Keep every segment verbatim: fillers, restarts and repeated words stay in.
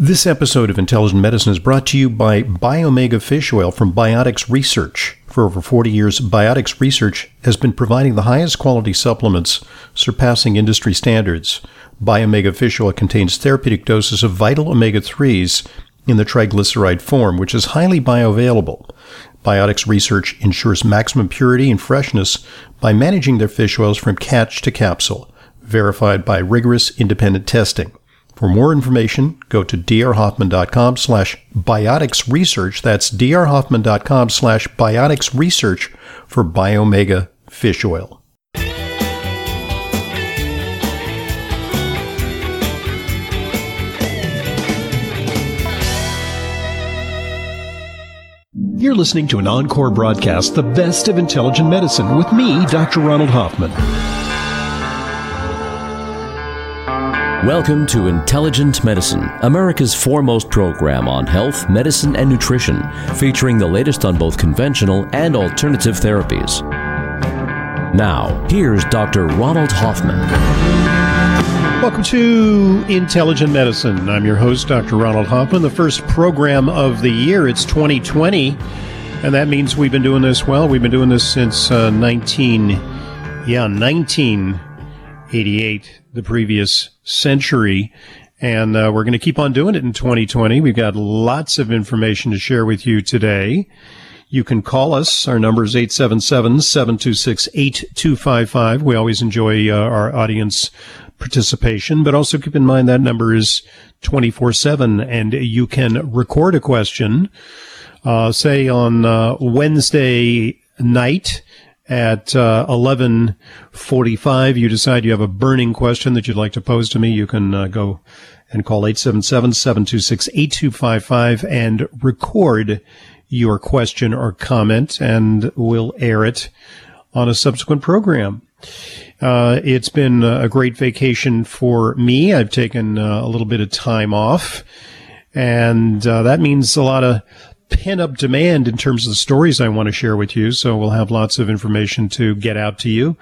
This episode of Intelligent Medicine is brought to you by Biomega Fish Oil from Biotics Research. For over forty years, Biotics Research has been providing the highest quality supplements, surpassing industry standards. Biomega Fish Oil contains therapeutic doses of vital omega threes in the triglyceride form, which is highly bioavailable. Biotics Research ensures maximum purity and freshness by managing their fish oils from catch to capsule, verified by rigorous independent testing. For more information, go to drhoffman.com slash biotics research. That's drhoffman.com slash biotics research for Biomega Fish Oil. You're listening to an encore broadcast, The Best of Intelligent Medicine, with me, Doctor Ronald Hoffman. Welcome to Intelligent Medicine, America's foremost program on health, medicine, and nutrition, featuring the latest on both conventional and alternative therapies. Now, here's Doctor Ronald Hoffman. Welcome to Intelligent Medicine. I'm your host, Doctor Ronald Hoffman, the first program of the year. It's twenty twenty, and that means we've been doing this, well, we've been doing this since uh, nineteen, yeah, nineteen eighty-eight, the previous century, and uh, we're going to keep on doing it in twenty twenty. We've got lots of information to share with you today. You can call us. Our number is eight seven seven, seven two six, eight two five five. We always enjoy uh, our audience participation, but also keep in mind that number is twenty-four seven, and you can record a question, uh, say on uh, Wednesday night at uh, eleven forty-five. You decide you have a burning question that you'd like to pose to me. You can uh, go and call eight seven seven, seven two six, eight two five five and record your question or comment, and we'll air it on a subsequent program. Uh, it's been a great vacation for me. I've taken uh, a little bit of time off, and uh, that means a lot of pent-up demand in terms of the stories I want to share with you, so we'll have lots of information to get out to you.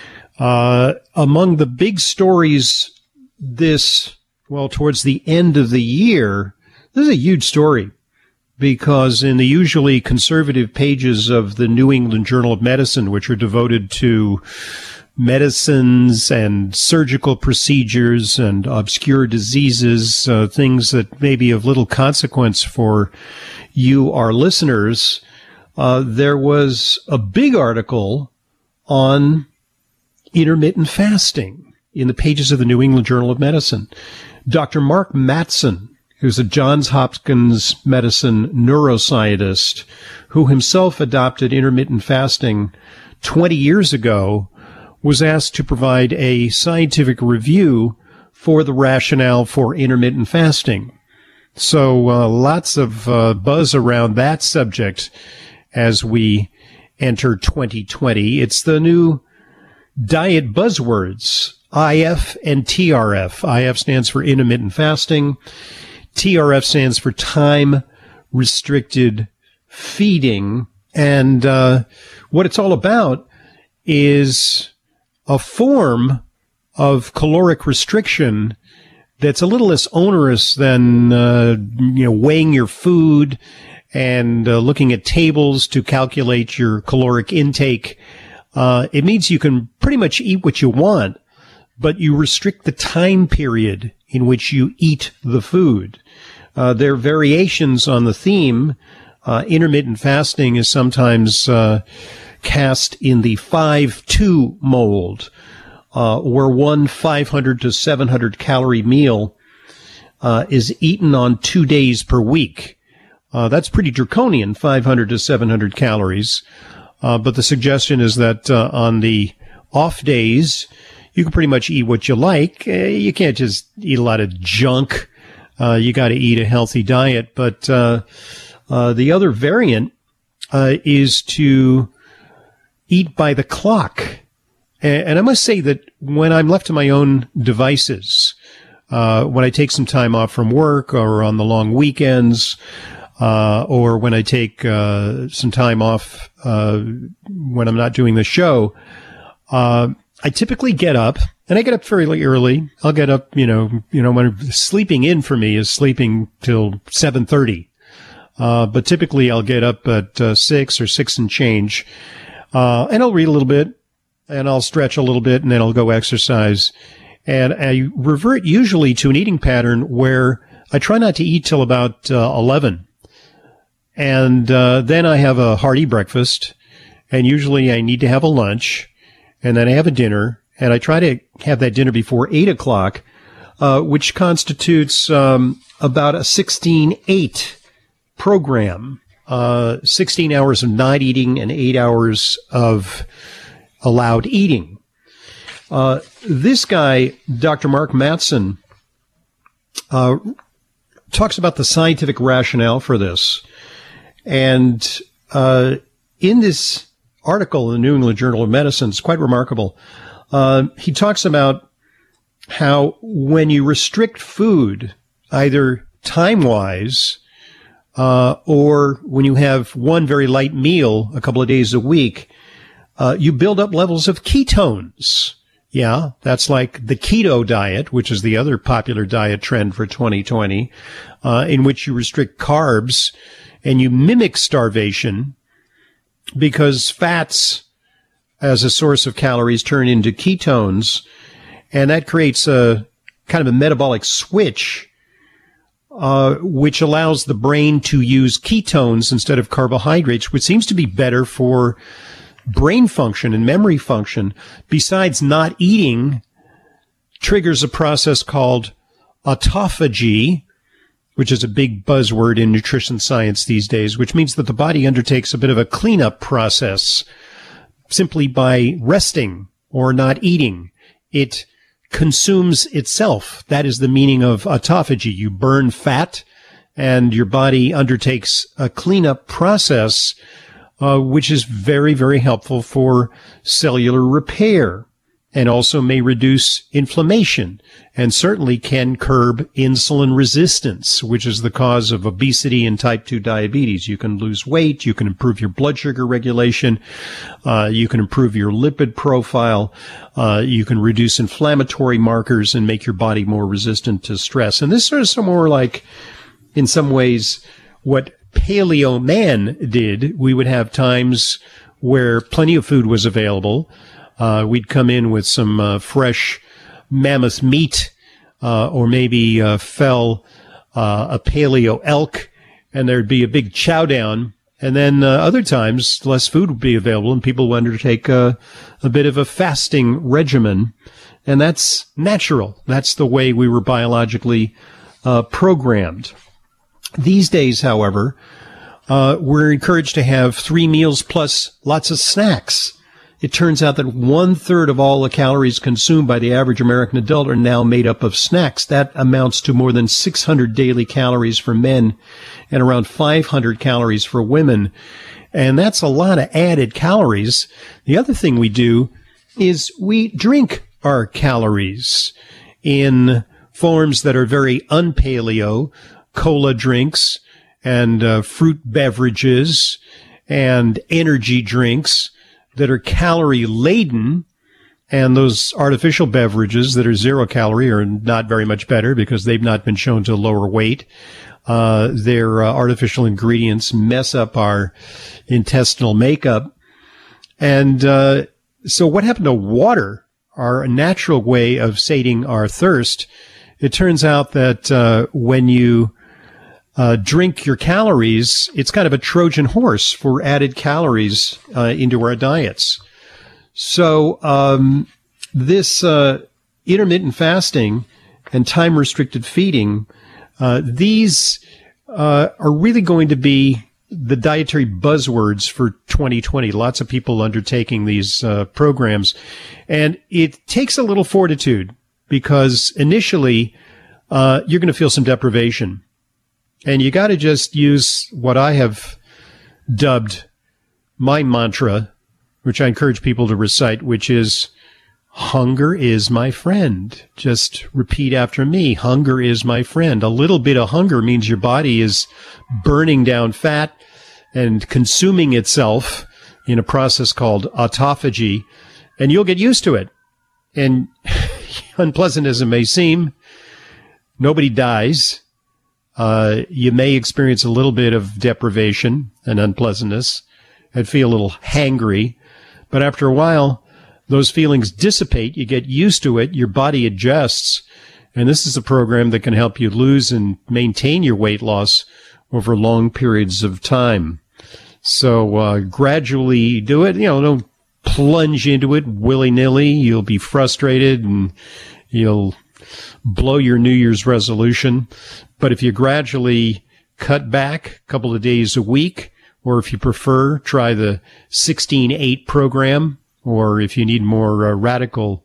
Uh, among the big stories this, well, towards the end of the year, this is a huge story, because in the usually conservative pages of the New England Journal of Medicine, which are devoted to medicines and surgical procedures and obscure diseases, uh, things that may be of little consequence for you, our listeners, uh, there was a big article on intermittent fasting in the pages of the New England Journal of Medicine. Doctor Mark Mattson, who's a Johns Hopkins Medicine neuroscientist who himself adopted intermittent fasting twenty years ago, was asked to provide a scientific review for the rationale for intermittent fasting. So uh, lots of uh, buzz around that subject as we enter twenty twenty. It's the new diet buzzwords, I F and T R F. I F stands for intermittent fasting. T R F stands for time-restricted feeding. And uh, what it's all about is a form of caloric restriction that's a little less onerous than uh, you know, weighing your food and uh, looking at tables to calculate your caloric intake. Uh, it means you can pretty much eat what you want, but you restrict the time period in which you eat the food. Uh, there are variations on the theme. Uh, intermittent fasting is sometimes uh, cast in the five two mold, uh, where one five hundred to seven hundred calorie meal uh, is eaten on two days per week. Uh, that's pretty draconian, five hundred to seven hundred calories. Uh, but the suggestion is that uh, on the off days, you can pretty much eat what you like. Uh, you can't just eat a lot of junk. Uh, you got to eat a healthy diet. But uh, uh, the other variant uh, is to eat by the clock. And, and I must say that when I'm left to my own devices, uh, when I take some time off from work or on the long weekends, uh, or when I take uh, some time off uh, when I'm not doing the show, uh, I typically get up, and I get up fairly early. I'll get up, you know, you know, when sleeping in for me is sleeping till seven thirty. Uh, but typically I'll get up at uh, six or six and change, uh, and I'll read a little bit, and I'll stretch a little bit, and then I'll go exercise. And I revert usually to an eating pattern where I try not to eat till about uh, eleven. And uh, then I have a hearty breakfast, and usually I need to have a lunch, and then I have a dinner, and I try to have that dinner before eight o'clock, uh, which constitutes um, about a sixteen eight program, uh, sixteen hours of not eating and eight hours of allowed eating. Uh, this guy, Doctor Mark Mattson, uh, talks about the scientific rationale for this. And uh, in this article in the New England Journal of Medicine, it's quite remarkable. Uh, he talks about how when you restrict food, either time-wise, Uh, or when you have one very light meal a couple of days a week, uh, you build up levels of ketones. Yeah, that's like the keto diet, which is the other popular diet trend for twenty twenty, uh, in which you restrict carbs and you mimic starvation because fats as a source of calories turn into ketones, and that creates a kind of a metabolic switch Uh, which allows the brain to use ketones instead of carbohydrates, which seems to be better for brain function and memory function. Besides, not eating triggers a process called autophagy, which is a big buzzword in nutrition science these days, which means that the body undertakes a bit of a cleanup process simply by resting or not eating. It consumes itself. That is the meaning of autophagy. You burn fat, and your body undertakes a cleanup process, uh, which is very, very helpful for cellular repair, and also may reduce inflammation, and certainly can curb insulin resistance, which is the cause of obesity and type two diabetes. You can lose weight, you can improve your blood sugar regulation, uh, you can improve your lipid profile, uh, you can reduce inflammatory markers and make your body more resistant to stress. And this is more like, in some ways, what Paleo Man did. We would have times where plenty of food was available. Uh, we'd come in with some uh, fresh mammoth meat, uh, or maybe uh, fell uh, a paleo elk, and there'd be a big chow down. And then uh, other times, less food would be available, and people would undertake uh, a bit of a fasting regimen. And that's natural. That's the way we were biologically uh, programmed. These days, however, uh, we're encouraged to have three meals plus lots of snacks. It turns out that one-third of all the calories consumed by the average American adult are now made up of snacks. That amounts to more than six hundred daily calories for men and around five hundred calories for women. And that's a lot of added calories. The other thing we do is we drink our calories in forms that are very un-paleo, cola drinks and uh, fruit beverages and energy drinks that are calorie laden, and those artificial beverages that are zero calorie are not very much better because they've not been shown to lower weight. Uh, their uh, artificial ingredients mess up our intestinal makeup. And uh, so what happened to water, our natural way of sating our thirst? It turns out that uh, when you Uh, drink your calories, it's kind of a Trojan horse for added calories uh, into our diets. So um, this uh, intermittent fasting and time-restricted feeding, uh, these uh, are really going to be the dietary buzzwords for twenty twenty. Lots of people undertaking these uh, programs. And it takes a little fortitude because initially uh, you're going to feel some deprivation. And you got to just use what I have dubbed my mantra, which I encourage people to recite, which is, hunger is my friend. Just repeat after me. Hunger is my friend. A little bit of hunger means your body is burning down fat and consuming itself in a process called autophagy, and you'll get used to it. And unpleasant as it may seem, nobody dies. Uh, you may experience a little bit of deprivation and unpleasantness and feel a little hangry. But after a while, those feelings dissipate. You get used to it. Your body adjusts. And this is a program that can help you lose and maintain your weight loss over long periods of time. So uh, gradually do it. You know, don't plunge into it willy-nilly. You'll be frustrated and you'll blow your New Year's resolution. But if you gradually cut back a couple of days a week, or if you prefer, try the sixteen eight program, or if you need more uh, radical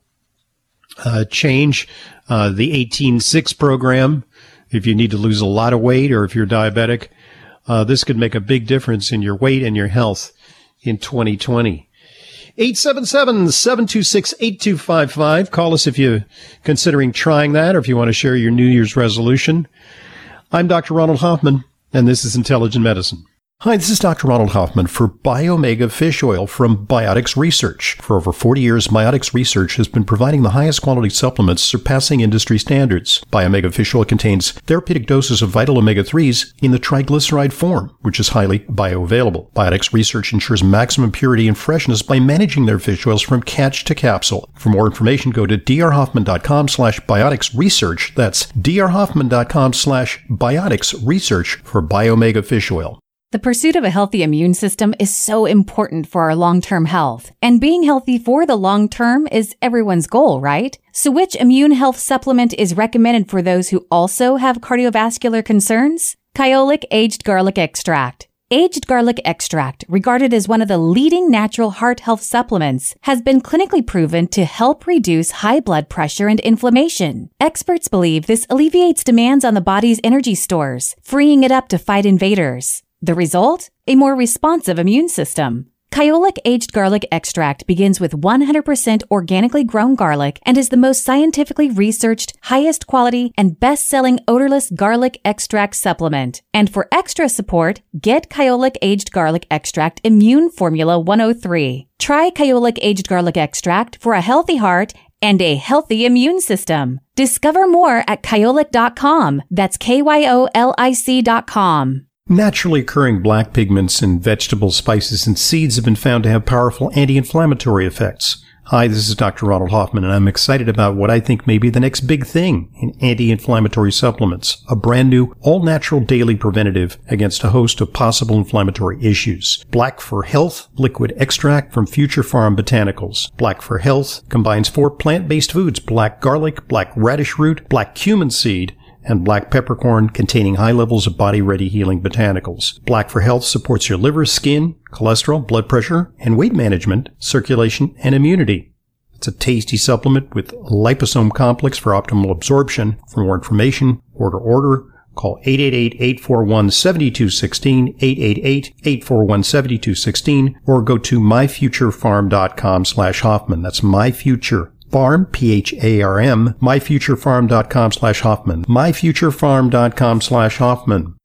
uh, change, uh, the eighteen six program, if you need to lose a lot of weight or if you're diabetic, uh, this could make a big difference in your weight and your health in twenty twenty. eight seven seven, seven two six, eight two five five. Call us if you're considering trying that or if you want to share your New Year's resolution. I'm Doctor Ronald Hoffman, and this is Intelligent Medicine. Hi, this is Doctor Ronald Hoffman for Biomega Fish Oil from Biotics Research. For over forty years, Biotics Research has been providing the highest quality supplements surpassing industry standards. Biomega Fish Oil contains therapeutic doses of vital omega threes in the triglyceride form, which is highly bioavailable. Biotics Research ensures maximum purity and freshness by managing their fish oils from catch to capsule. For more information, go to drhoffman.com slash biotics research. That's drhoffman.com slash biotics research for Biomega Fish Oil. The pursuit of a healthy immune system is so important for our long-term health. And being healthy for the long term is everyone's goal, right? So which immune health supplement is recommended for those who also have cardiovascular concerns? Kyolic Aged Garlic Extract. Aged garlic extract, regarded as one of the leading natural heart health supplements, has been clinically proven to help reduce high blood pressure and inflammation. Experts believe this alleviates demands on the body's energy stores, freeing it up to fight invaders. The result? A more responsive immune system. Kyolic Aged Garlic Extract begins with one hundred percent organically grown garlic and is the most scientifically researched, highest quality, and best-selling odorless garlic extract supplement. And for extra support, get Kyolic Aged Garlic Extract Immune Formula one oh three. Try Kyolic Aged Garlic Extract for a healthy heart and a healthy immune system. Discover more at kyolic dot com. That's K Y O L I C dot com. Naturally occurring black pigments in vegetables, spices, and seeds have been found to have powerful anti-inflammatory effects. Hi, this is Doctor Ronald Hoffman, and I'm excited about what I think may be the next big thing in anti-inflammatory supplements, a brand new, all-natural daily preventative against a host of possible inflammatory issues. Black for Health Liquid Extract from Future Farm Botanicals. Black for Health combines four plant-based foods, black garlic, black radish root, black cumin seed, and black peppercorn containing high levels of body-ready healing botanicals. Black for Health supports your liver, skin, cholesterol, blood pressure, and weight management, circulation, and immunity. It's a tasty supplement with liposome complex for optimal absorption. For more information, order order. Call eight eight eight, eight four one, seven two one six, eight eight eight, eight four one, seven two one six, or go to myfuturefarm.com slash Hoffman. That's myfuture. Farm, P H A R M, myfuturefarm.com slash Hoffman. myfuturefarm.com slash Hoffman.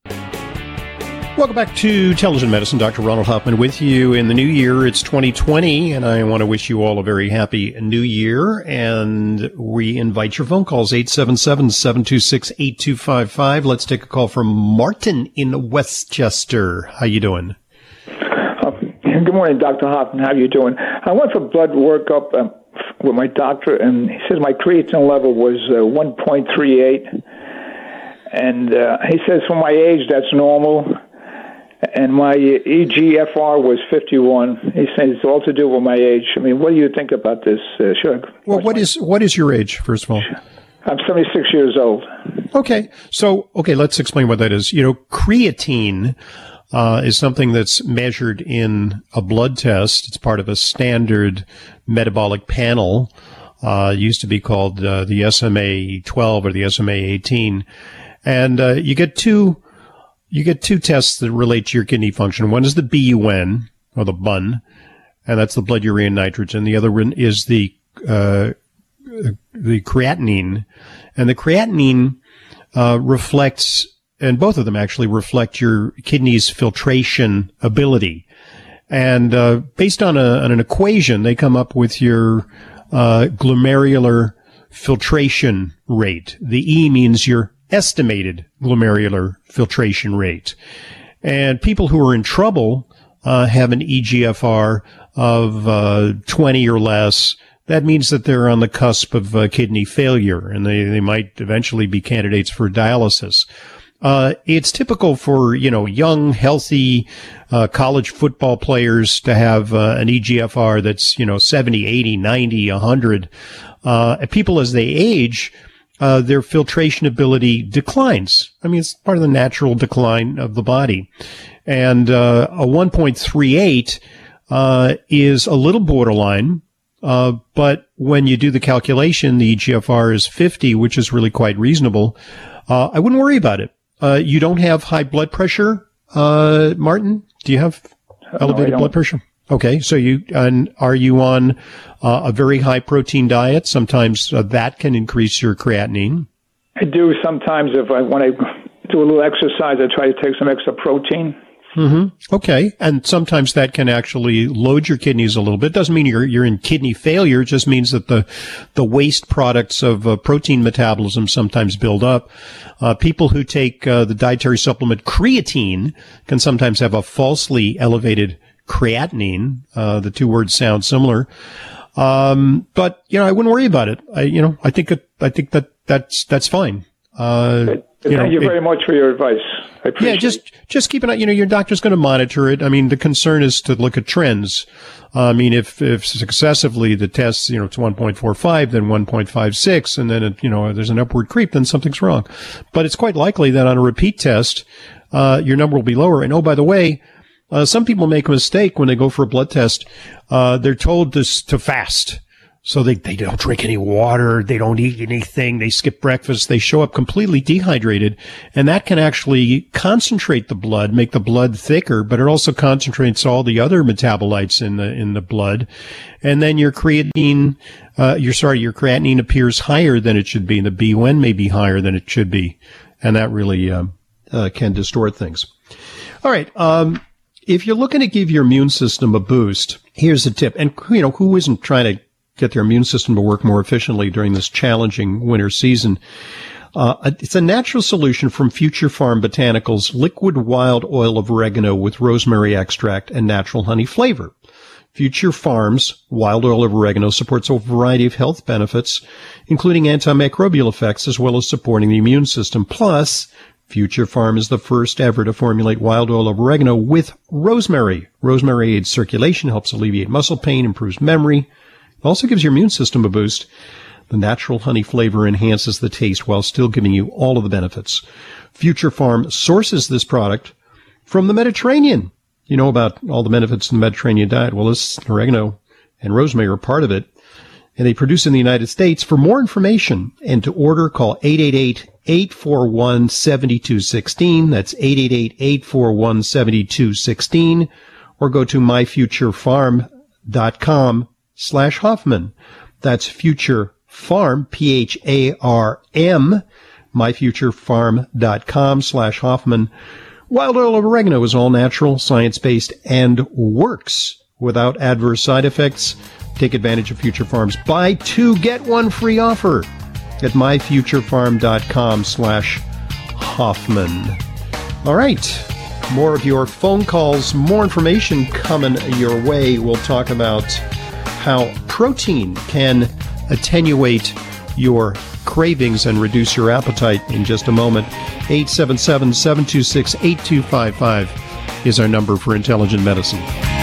Welcome back to Intelligent Medicine. Doctor Ronald Hoffman with you in the new year. It's twenty twenty, and I want to wish you all a very happy new year. And we invite your phone calls, eight seven seven, seven two six, eight two five five. Let's take a call from Martin in Westchester. How you doing? Uh, good morning, Doctor Hoffman. How you doing? I went for blood workup um, with my doctor, and he says my creatine level was uh, one point three eight, and uh, he says for my age that's normal, and my E G F R was fifty-one. He says it's all to do with my age. I mean, what do you think about this? Uh, sure. Well, what is what is your age, first of all? I'm seventy-six years old. Okay, so okay, let's explain what that is. You know, creatine Uh, is something that's measured in a blood test. It's part of a standard metabolic panel. Uh, used to be called uh, the S M A twelve or the S M A eighteen, and uh, you get two you get two tests that relate to your kidney function. One is the B U N or the B U N, and that's the blood urea nitrogen. The other one is the uh, the creatinine, and the creatinine uh, reflects. And both of them actually reflect your kidney's filtration ability. And uh, based on, a, on an equation, they come up with your uh, glomerular filtration rate. The E means your estimated glomerular filtration rate. And people who are in trouble uh, have an E G F R of uh, twenty or less. That means that they're on the cusp of uh, kidney failure, and they, they might eventually be candidates for dialysis. Uh, it's typical for, you know, young, healthy, uh, college football players to have uh, an E G F R that's, you know, seventy, eighty, ninety, one hundred. Uh, people as they age, uh, their filtration ability declines. I mean, it's part of the natural decline of the body. And, uh, a one point three eight, uh, is a little borderline. Uh, but when you do the calculation, the E G F R is fifty, which is really quite reasonable. Uh, I wouldn't worry about it. Uh, you don't have high blood pressure, uh, Martin? Do you have elevated no, blood pressure? Okay. So you, and are you on uh, a very high protein diet? Sometimes uh, that can increase your creatinine. I do sometimes. If I, when I do a little exercise, I try to take some extra protein. Mm-hmm. Okay. And sometimes that can actually load your kidneys a little bit. Doesn't mean you're, you're in kidney failure. It just means that the, the waste products of uh, protein metabolism sometimes build up. Uh, people who take uh, the dietary supplement creatine can sometimes have a falsely elevated creatinine. Uh, the two words sound similar. Um, but, you know, I wouldn't worry about it. I, you know, I think it, I think that that's, that's fine. Uh, you Thank know, you very it, much for your advice. I appreciate yeah, just, just keep an eye. You know, your doctor's going to monitor it. I mean, the concern is to look at trends. Uh, I mean, if, if successively the tests, you know, it's one point four five, then one point five six, and then, it, you know, there's an upward creep, then something's wrong. But it's quite likely that on a repeat test, uh, your number will be lower. And oh, by the way, uh, some people make a mistake when they go for a blood test. Uh, they're told to, to fast. So they, they don't drink any water. They don't eat anything. They skip breakfast. They show up completely dehydrated. And that can actually concentrate the blood, make the blood thicker, but it also concentrates all the other metabolites in the, in the blood. And then your creatinine, uh, your, sorry, your creatinine appears higher than it should be. And the B one may be higher than it should be. And that really, um, uh, can distort things. All right. Um, if you're looking to give your immune system a boost, here's a tip. And, you know, who isn't trying to get their immune system to work more efficiently during this challenging winter season? Uh, it's a natural solution from Future Farm Botanicals liquid wild oil of oregano with rosemary extract and natural honey flavor. Future Farm's wild oil of oregano supports a variety of health benefits, including antimicrobial effects, as well as supporting the immune system. Plus, Future Farm is the first ever to formulate wild oil of oregano with rosemary. Rosemary aids circulation, helps alleviate muscle pain, improves memory. It also gives your immune system a boost. The natural honey flavor enhances the taste while still giving you all of the benefits. Future Farm sources this product from the Mediterranean. You know about all the benefits in the Mediterranean diet. Well, this oregano and rosemary are part of it. And they produce in the United States. For more information and to order, call eight eight eight, eight four one, seven two one six. That's eight eight eight, eight four one, seven two one six. Or go to my future farm dot com slash Hoffman. That's Future Farm, P H A R M, my future farm dot com slash Hoffman. Wild oil of oregano is all natural, science-based, and works without adverse side effects. Take advantage of Future Farm's buy two, get one free offer at my future farm dot com slash Hoffman. All right. More of your phone calls, more information coming your way. We'll talk about how protein can attenuate your cravings and reduce your appetite in just a moment. eight seven seven, seven two six, eight two five five is our number for Intelligent Medicine.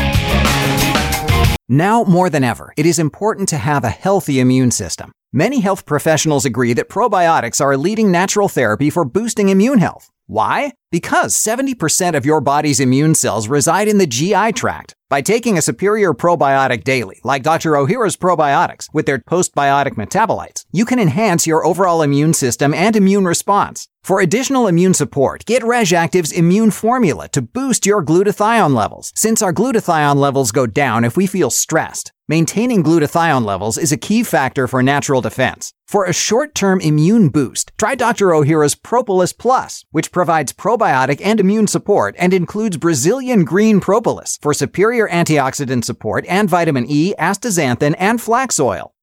Now more than ever, it is important to have a healthy immune system. Many health professionals agree that probiotics are a leading natural therapy for boosting immune health. Why? Because seventy percent of your body's immune cells reside in the G I tract. By taking a superior probiotic daily, like Doctor Ohhira's probiotics, with their postbiotic metabolites, you can enhance your overall immune system and immune response. For additional immune support, get RegActive's immune formula to boost your glutathione levels, since our glutathione levels go down if we feel stressed. Maintaining glutathione levels is a key factor for natural defense. For a short-term immune boost, try Doctor Ohhira's Propolis Plus, which provides probiotic and immune support and includes Brazilian green propolis for superior antioxidant support and vitamin E, astaxanthin, and flax oil.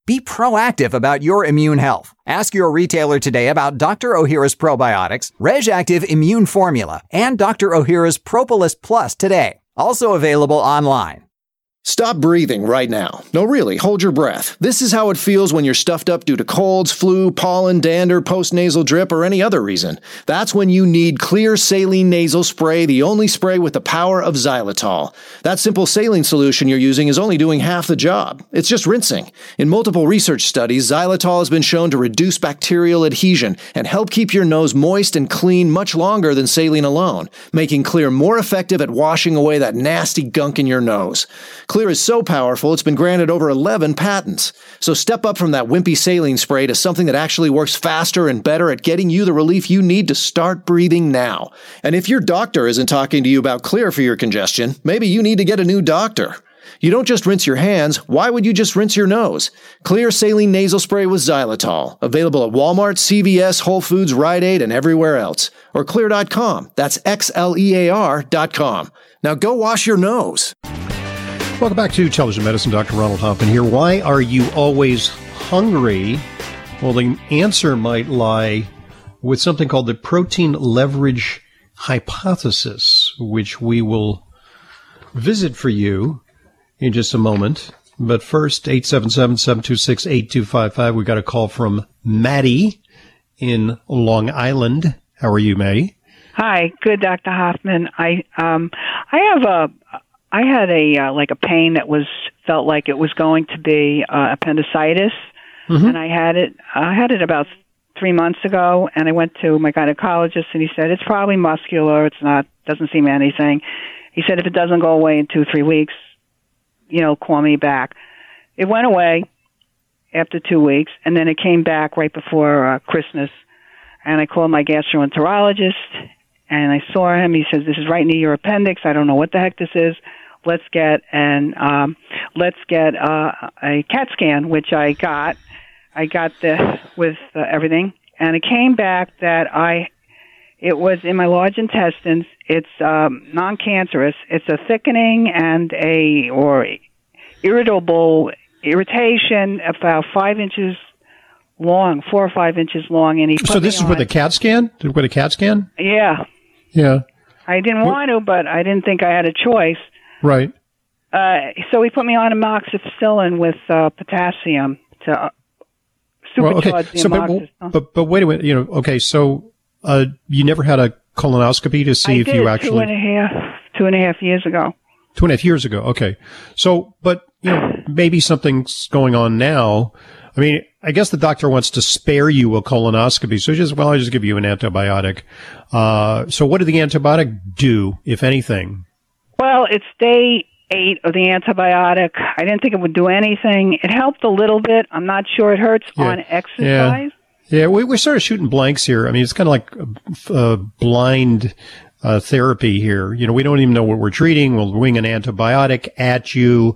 Be proactive about your immune health. Ask your retailer today about Doctor Ohhira's probiotics, RegActive Immune Formula, and Doctor Ohhira's Propolis Plus today. Also available online. Stop breathing right now. No, really, hold your breath. This is how it feels when you're stuffed up due to colds, flu, pollen, dander, postnasal drip, or any other reason. That's when you need Xlear Saline Nasal Spray, the only spray with the power of xylitol. That simple saline solution you're using is only doing half the job. It's just rinsing. In multiple research studies, xylitol has been shown to reduce bacterial adhesion and help keep your nose moist and clean much longer than saline alone, making Xlear more effective at washing away that nasty gunk in your nose. Xlear is so powerful, it's been granted over eleven patents. So step up from that wimpy saline spray to something that actually works faster and better at getting you the relief you need to start breathing now. And if your doctor isn't talking to you about Xlear for your congestion, maybe you need to get a new doctor. You don't just rinse your hands. Why would you just rinse your nose? Xlear Saline Nasal Spray with xylitol. Available at Walmart, C V S, Whole Foods, Rite Aid, and everywhere else. Or Xlear dot com. That's X L E A R dot com. Now go wash your nose. Welcome back to Intelligent Medicine. Doctor Ronald Hoffman here. Why are you always hungry? Well, the answer might lie with something called the protein leverage hypothesis, which we will visit for you in just a moment. But first, eight seven seven, seven two six, eight two five five. We got a call from Maddie in Long Island. How are you, Maddie? Hi, good, Doctor Hoffman. I um I have a I had a uh, like a pain that was felt like it was going to be uh, appendicitis, mm-hmm. and I had it. I had it about three months ago, and I went to my gynecologist, and he said it's probably muscular. It's not. Doesn't seem anything. He said if it doesn't go away in two three weeks, you know, call me back. It went away after two weeks, and then it came back right before uh, Christmas, and I called my gastroenterologist, and I saw him. He says this is right near your appendix. I don't know what the heck this is. Let's get and um, let's get uh, a CAT scan, which I got. I got the with uh, everything, and it came back that I it was in my large intestines. It's um, non-cancerous. It's a thickening and a or irritable irritation about five inches long, four or five inches long. And he so this is on, with a CAT scan. With a CAT scan. Yeah. Yeah. I didn't want to, but I didn't think I had a choice. Right. Uh, so he put me on amoxicillin with uh, potassium to uh, supercharge well, okay. the so, amoxicillin. But, but, but wait a minute. You know, okay, so uh, you never had a colonoscopy to see I if did you actually... two and a half, two and a half years ago. Two and a half years ago. Okay. So, but, you know, maybe something's going on now. I mean, I guess the doctor wants to spare you a colonoscopy. So just, well, I'll just give you an antibiotic. Uh, so what did the antibiotic do, if anything? Well, it's day eight of the antibiotic. I didn't think it would do anything. It helped a little bit. I'm not sure it hurts yeah. on exercise. Yeah, yeah we, we're sort of shooting blanks here. I mean, it's kind of like a, a blind uh, therapy here. You know, we don't even know what we're treating. We'll wing an antibiotic at you.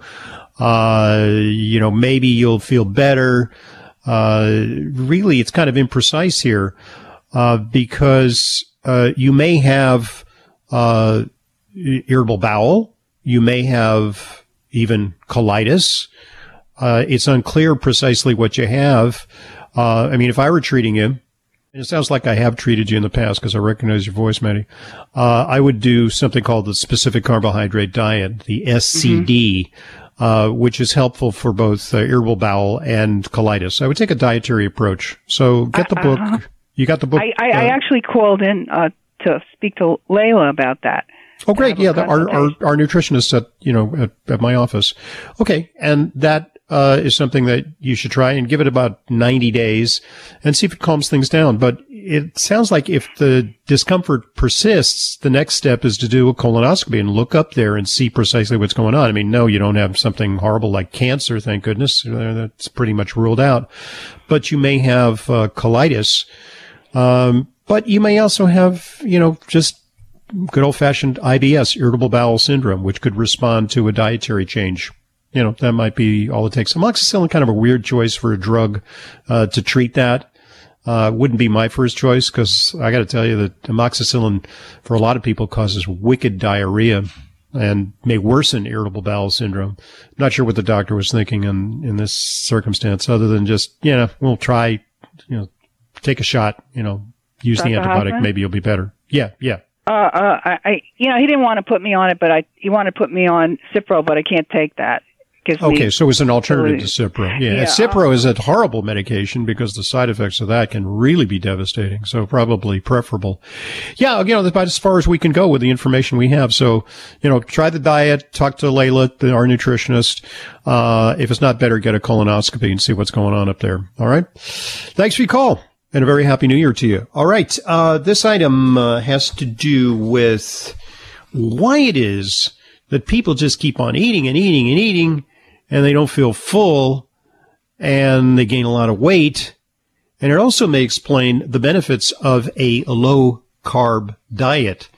Uh, you know, maybe you'll feel better. Uh, really, it's kind of imprecise here, uh, because, uh, you may have, uh, irritable bowel. You may have even colitis. Uh, it's unclear precisely what you have. Uh, I mean, if I were treating you, and it sounds like I have treated you in the past because I recognize your voice, Maddie, uh, I would do something called the specific carbohydrate diet, the S C D, mm-hmm. uh, which is helpful for both uh, irritable bowel and colitis. I would take a dietary approach. So get the book. Uh, you got the book? I, I, uh, I actually called in uh, to speak to Layla about that. Oh, great. Yeah, the, our, our, our nutritionist at, you know, at, at my office. Okay. And that, uh, is something that you should try and give it about ninety days and see if it calms things down. But it sounds like if the discomfort persists, the next step is to do a colonoscopy and look up there and see precisely what's going on. I mean, no, you don't have something horrible like cancer, thank goodness. That's pretty much ruled out. But you may have, uh, colitis. Um, but you may also have, you know, just good old-fashioned I B S, irritable bowel syndrome, which could respond to a dietary change. You know, that might be all it takes. Amoxicillin, kind of a weird choice for a drug uh, to treat that. Uh, wouldn't be my first choice because I got to tell you that amoxicillin, for a lot of people, causes wicked diarrhea. and may worsen irritable bowel syndrome. Not sure what the doctor was thinking in, in this circumstance, other than just, you know, we'll try, you know, take a shot, you know, use Doctor the antibiotic, Hoffman? maybe you'll be better. Yeah, yeah. Uh, uh, I, I, you know, he didn't want to put me on it, but I, he wanted to put me on Cipro, but I can't take that. Gives Okay, me, so it's an alternative to Cipro. Yeah, Yeah, and Cipro is a horrible medication because the side effects of that can really be devastating. So probably preferable. Yeah, you know, that's about as far as we can go with the information we have. So, you know, try the diet, talk to Layla, the, our nutritionist. Uh, if it's not better, get a colonoscopy and see what's going on up there. All right. Thanks for your call and a very happy new year to you. All right. Uh, this item uh, has to do with why it is that people just keep on eating and eating and eating, and they don't feel full, and they gain a lot of weight. And it also may explain the benefits of a low-carb diet.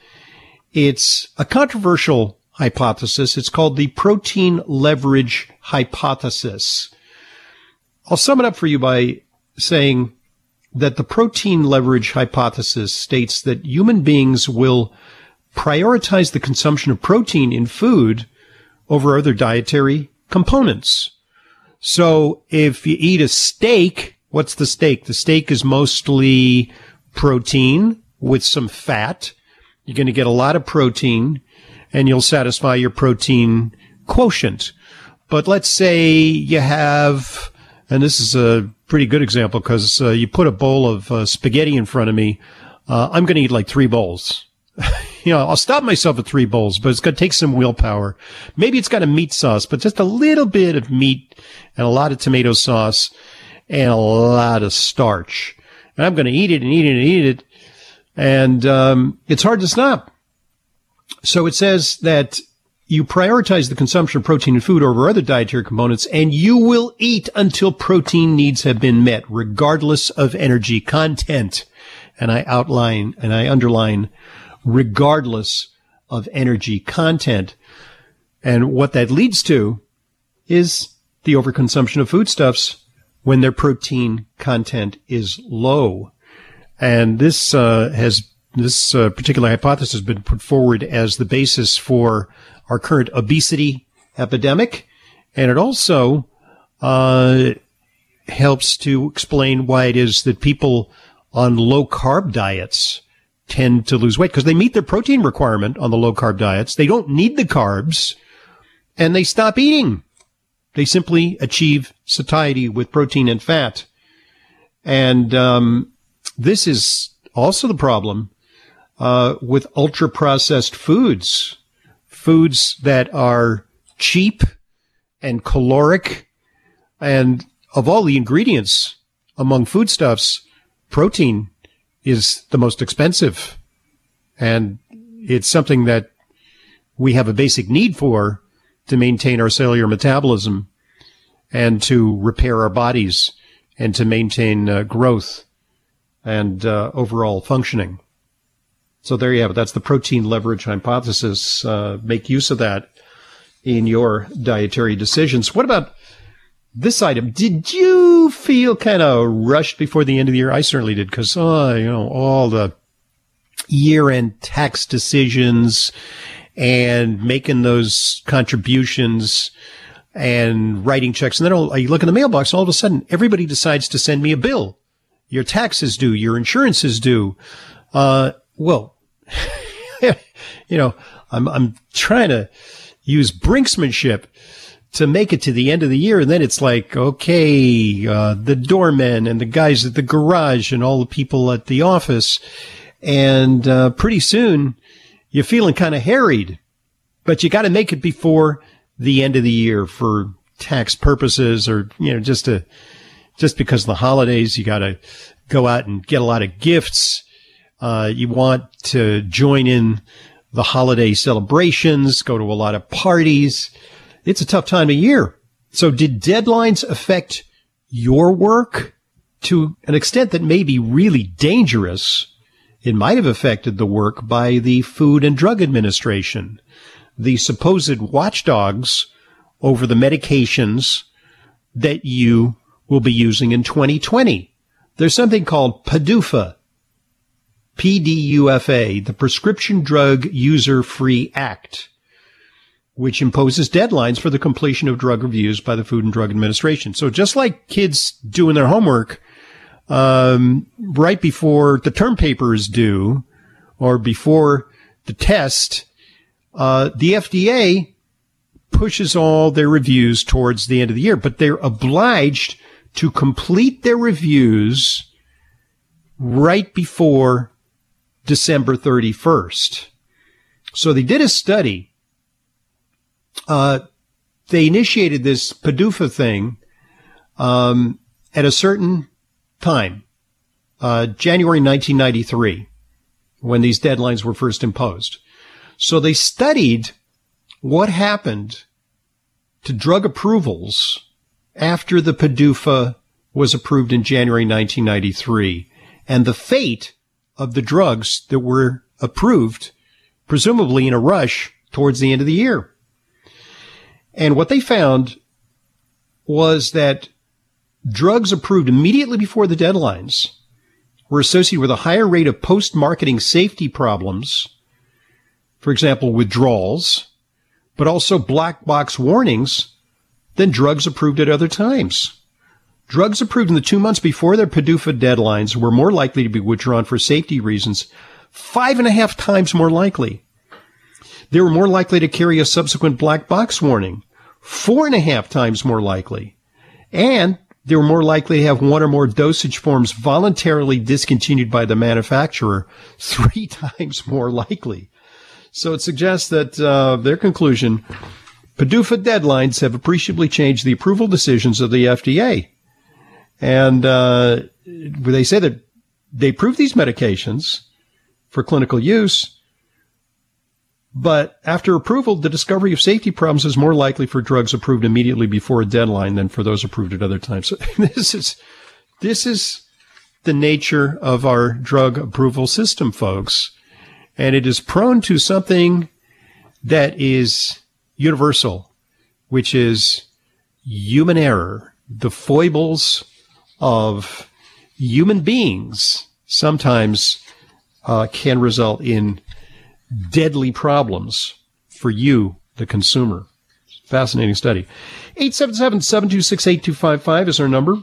It's a controversial hypothesis. It's called the protein leverage hypothesis. I'll sum it up for you by saying that the protein leverage hypothesis states that human beings will prioritize the consumption of protein in food over other dietary components. So if you eat a steak, what's the steak? The steak is mostly protein with some fat. You're going to get a lot of protein, and you'll satisfy your protein quotient. But let's say you have, and this is a pretty good example because uh, you put a bowl of uh, spaghetti in front of me. Uh, I'm going to eat like three bowls. You know, I'll stop myself at three bowls, but it's going to take some willpower. Maybe it's got a meat sauce, but just a little bit of meat and a lot of tomato sauce and a lot of starch. And I'm going to eat it and eat it and eat it. And um, it's hard to stop. So it says that you prioritize the consumption of protein in food over other dietary components, and you will eat until protein needs have been met, regardless of energy content. And I outline and I underline regardless of energy content. And what that leads to is the overconsumption of foodstuffs when their protein content is low. And this uh, has this uh, particular hypothesis has been put forward as the basis for our current obesity epidemic. And it also uh, helps to explain why it is that people on low-carb diets tend to lose weight, because they meet their protein requirement on the low-carb diets. They don't need the carbs, and they stop eating. They simply achieve satiety with protein and fat. And um, this is also the problem uh, with ultra-processed foods, foods that are cheap and caloric. And of all the ingredients among foodstuffs, protein is the most expensive, and it's something that we have a basic need for to maintain our cellular metabolism and to repair our bodies and to maintain uh, growth and uh, overall functioning. So there you have it. That's the protein leverage hypothesis. Uh, make use of that in your dietary decisions. What about this item? Did you feel kind of rushed before the end of the year? I certainly did, because, oh, you know, all the year-end tax decisions and making those contributions and writing checks. And then I'll, I look in the mailbox, and all of a sudden, everybody decides to send me a bill. Your tax is due. Your insurance is due. Uh, well, you know, I'm, I'm trying to use brinksmanship to make it to the end of the year. And then it's like, okay, uh, the doormen and the guys at the garage and all the people at the office. And, uh, pretty soon you're feeling kind of harried, but you got to make it before the end of the year for tax purposes, or, you know, just to, just because of the holidays, you got to go out and get a lot of gifts. Uh, you want to join in the holiday celebrations, go to a lot of parties. It's a tough time of year. So did deadlines affect your work to an extent that may be really dangerous? It might have affected the work by the Food and Drug Administration, the supposed watchdogs over the medications that you will be using in twenty twenty. There's something called P D U F A, P D U F A, the Prescription Drug User Free Act. which imposes deadlines for the completion of drug reviews by the Food and Drug Administration. So just like kids doing their homework um, right before the term paper is due or before the test, uh, the F D A pushes all their reviews towards the end of the year, but they're obliged to complete their reviews right before December thirty-first. So they did a study. Uh, they initiated this P D U F A thing um, at a certain time, uh, January nineteen ninety-three, when these deadlines were first imposed. So they studied what happened to drug approvals after the P D U F A was approved in January nineteen ninety-three, and the fate of the drugs that were approved, presumably in a rush towards the end of the year. And what they found was that drugs approved immediately before the deadlines were associated with a higher rate of post-marketing safety problems, for example, withdrawals, but also black box warnings than drugs approved at other times. Drugs approved in the two months before their P D U F A deadlines were more likely to be withdrawn for safety reasons, five and a half times more likely. They were more likely to carry a subsequent black box warning, four and a half times more likely. And they were more likely to have one or more dosage forms voluntarily discontinued by the manufacturer, three times more likely. So it suggests that uh, their conclusion, P D U F A deadlines have appreciably changed the approval decisions of the F D A. And uh, they say that they approve these medications for clinical use, but after approval, the discovery of safety problems is more likely for drugs approved immediately before a deadline than for those approved at other times. So this is this is the nature of our drug approval system, folks. And it is prone to something that is universal, which is human error. The foibles of human beings sometimes uh, can result in deadly problems for you, the consumer. Fascinating study. eight seven seven, seven two six, eight two five five is our number.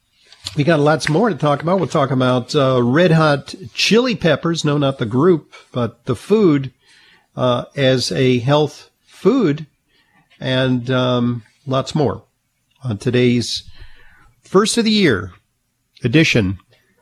We got lots more to talk about. We'll talk about uh, red hot chili peppers. No, not the group, but the food uh, as a health food, and um, lots more on today's first of the year edition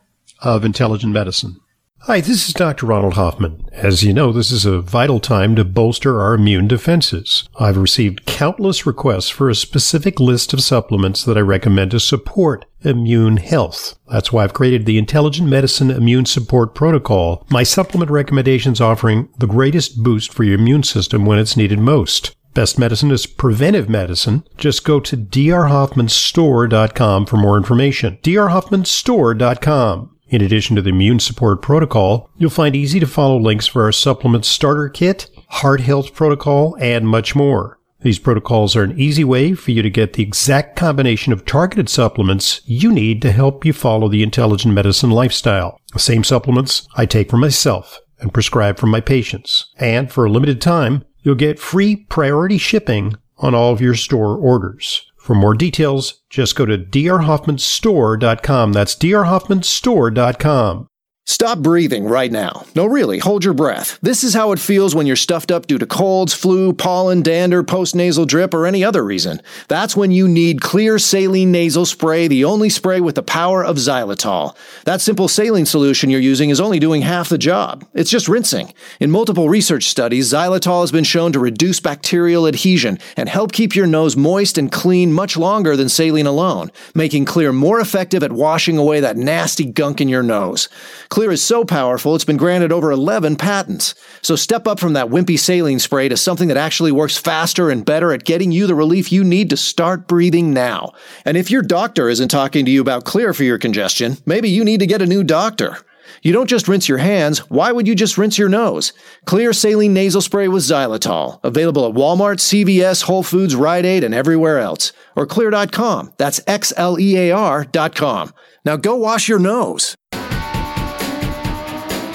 of Intelligent Medicine. Hi, this is Doctor Ronald Hoffman. As you know, this is a vital time to bolster our immune defenses. I've received countless requests for a specific list of supplements that I recommend to support immune health. That's why I've created the Intelligent Medicine Immune Support Protocol, my supplement recommendations offering the greatest boost for your immune system when it's needed most. Best medicine is preventive medicine. Just go to d r hoffman store dot com for more information. d r hoffman store dot com. In addition to the Immune Support Protocol, you'll find easy-to-follow links for our Supplement Starter Kit, Heart Health Protocol, and much more. These protocols are an easy way for you to get the exact combination of targeted supplements you need to help you follow the intelligent medicine lifestyle. The same supplements I take for myself and prescribe for my patients. And for a limited time, you'll get free priority shipping on all of your store orders. For more details, just go to d r hoffman store dot com. That's d r hoffman store dot com. Stop breathing right now. No, really, hold your breath. This is how it feels when you're stuffed up due to colds, flu, pollen, dander, postnasal drip, or any other reason. That's when you need Clear Saline Nasal Spray, the only spray with the power of xylitol. That simple saline solution you're using is only doing half the job. It's just rinsing. In multiple research studies, xylitol has been shown to reduce bacterial adhesion and help keep your nose moist and clean much longer than saline alone, making Clear more effective at washing away that nasty gunk in your nose. Clear is so powerful, it's been granted over eleven patents. So step up from that wimpy saline spray to something that actually works faster and better at getting you the relief you need to start breathing now. And if your doctor isn't talking to you about Clear for your congestion, maybe you need to get a new doctor. You don't just rinse your hands. Why would you just rinse your nose? Clear Saline Nasal Spray with xylitol. Available at Walmart, C V S, Whole Foods, Rite Aid, and everywhere else. Or clear dot com. That's X L E A R dot com. Now go wash your nose.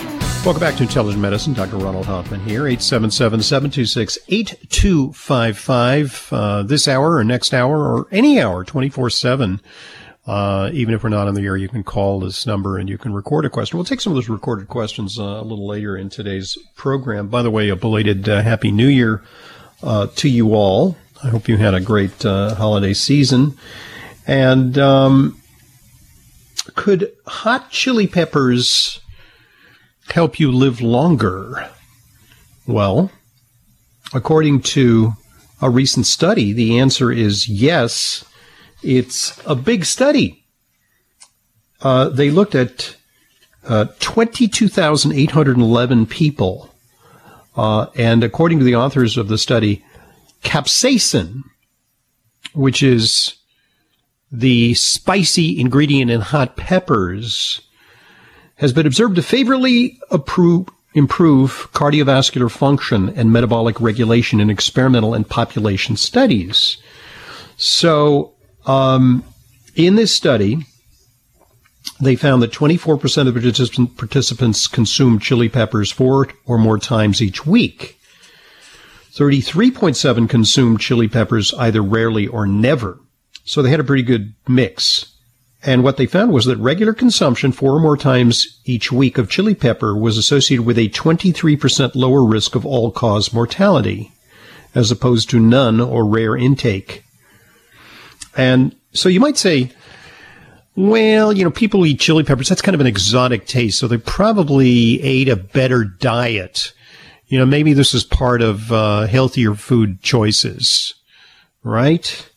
Welcome back to Intelligent Medicine. Doctor Ronald Hoffman here, eight seven seven, seven two six, eight two five five. Uh, this hour or next hour or any hour, twenty-four seven. Uh, even if we're not on the air, you can call this number and you can record a question. We'll take some of those recorded questions uh, a little later in today's program. By the way, a belated uh, Happy New Year uh, to you all. I hope you had a great uh, holiday season. And um, could hot chili peppers help you live longer? Well, according to a recent study, the answer is yes. It's a big study. Uh, they looked at uh, twenty-two thousand eight hundred eleven people, uh, and according to the authors of the study, capsaicin, which is the spicy ingredient in hot peppers, has been observed to favorably approve, improve cardiovascular function and metabolic regulation in experimental and population studies. So, um, in this study, they found that twenty-four percent of participant, participants consumed chili peppers four or more times each week. thirty-three point seven consumed chili peppers either rarely or never. So they had a pretty good mix. And what they found was that regular consumption four or more times each week of chili pepper was associated with a twenty-three percent lower risk of all-cause mortality, as opposed to none or rare intake. And so you might say, well, you know, people eat chili peppers. That's kind of an exotic taste, so they probably ate a better diet. You know, maybe this is part of uh, healthier food choices, right?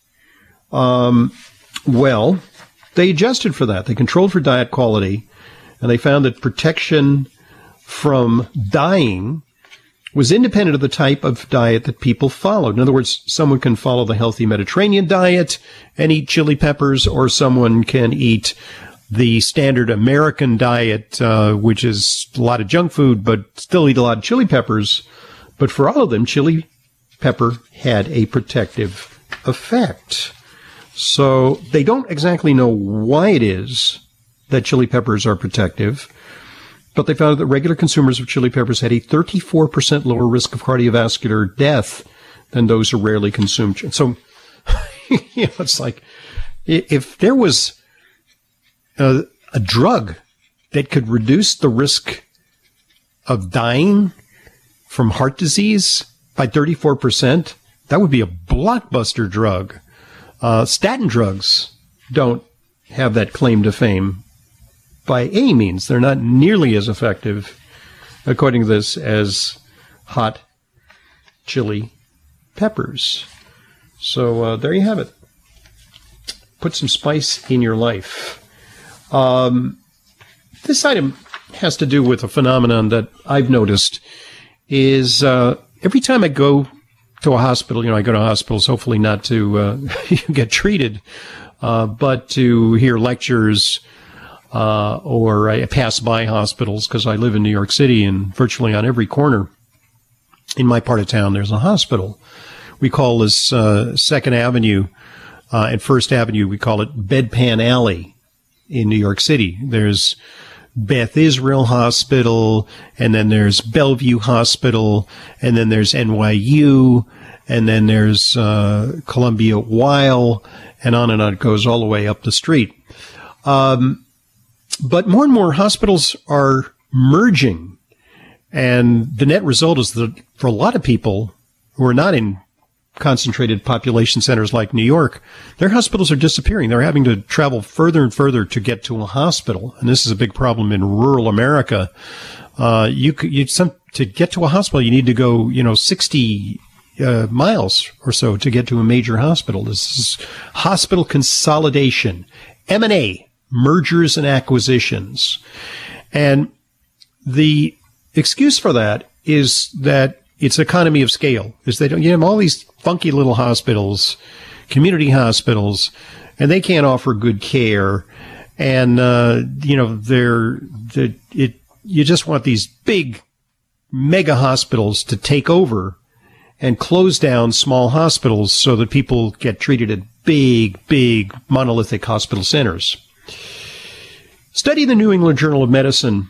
Um, well... They adjusted for that. They controlled for diet quality, and they found that protection from dying was independent of the type of diet that people followed. In other words, someone can follow the healthy Mediterranean diet and eat chili peppers, or someone can eat the standard American diet, uh, which is a lot of junk food, but still eat a lot of chili peppers. But for all of them, chili pepper had a protective effect. So they don't exactly know why it is that chili peppers are protective, but they found that regular consumers of chili peppers had a thirty-four percent lower risk of cardiovascular death than those who rarely consume. So, you know, it's like if there was a, a drug that could reduce the risk of dying from heart disease by thirty-four percent, that would be a blockbuster drug. Uh, statin drugs don't have that claim to fame by any means. They're not nearly as effective, according to this, as hot chili peppers. So uh, there you have it. Put some spice in your life. Um, this item has to do with a phenomenon that I've noticed is uh, every time I go to a hospital, you know, I go to hospitals, hopefully not to uh, get treated, uh, but to hear lectures, uh, or I pass by hospitals because I live in New York City, and virtually on every corner in my part of town, there's a hospital. We call this uh, Second Avenue uh, and First Avenue, we call it Bedpan Alley in New York City. There's Beth Israel Hospital, and then there's Bellevue Hospital, and then there's N Y U, and then there's uh, Columbia Weill, and on and on it goes all the way up the street. Um, but more and more hospitals are merging, and the net result is that for a lot of people who are not in concentrated population centers like New York, their hospitals are disappearing. They're having to travel further and further to get to a hospital, and this is a big problem in rural America. Uh, you, you some to get to a hospital, you need to go, you know, sixty uh, miles or so to get to a major hospital. This is hospital consolidation, M and A, mergers and acquisitions, and the excuse for that is that it's economy of scale. Is they don't, you have all these funky little hospitals, community hospitals, and they can't offer good care. And, uh, you know, they're, they're, it, you just want these big mega hospitals to take over and close down small hospitals so that people get treated at big, big monolithic hospital centers. Study in the New England Journal of Medicine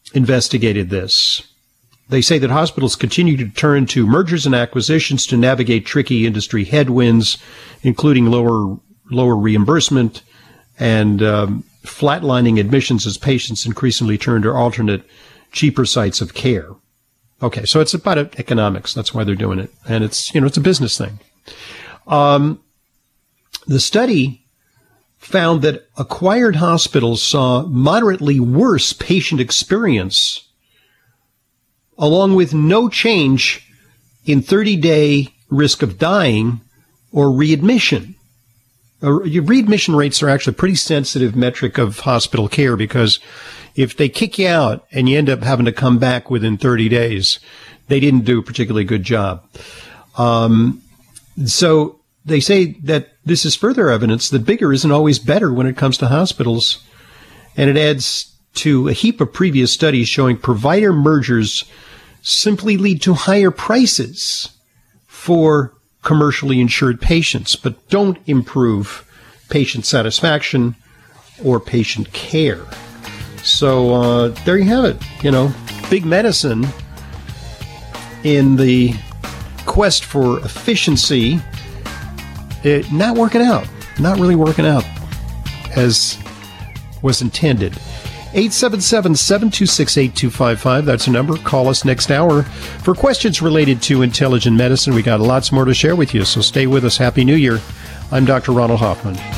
investigated this. They say that hospitals continue to turn to mergers and acquisitions to navigate tricky industry headwinds, including lower lower reimbursement and um, flatlining admissions as patients increasingly turn to alternate, cheaper sites of care. Okay, so it's about economics. That's why they're doing it, and it's you know it's a business thing. Um, the study found that acquired hospitals saw moderately worse patient experience, along with no change in thirty-day risk of dying or readmission. Uh, your readmission rates are actually a pretty sensitive metric of hospital care, because if they kick you out and you end up having to come back within thirty days, they didn't do a particularly good job. Um, so they say that this is further evidence that bigger isn't always better when it comes to hospitals. And it adds to a heap of previous studies showing provider mergers simply lead to higher prices for commercially insured patients, but don't improve patient satisfaction or patient care. So uh, there you have it. You know, big medicine in the quest for efficiency, it not working out, not really working out as was intended. eight seven seven, seven two six, eight two five five. That's the number. Call us next hour for questions related to intelligent medicine. We got lots more to share with you, so stay with us. Happy New Year. I'm Doctor Ronald Hoffman.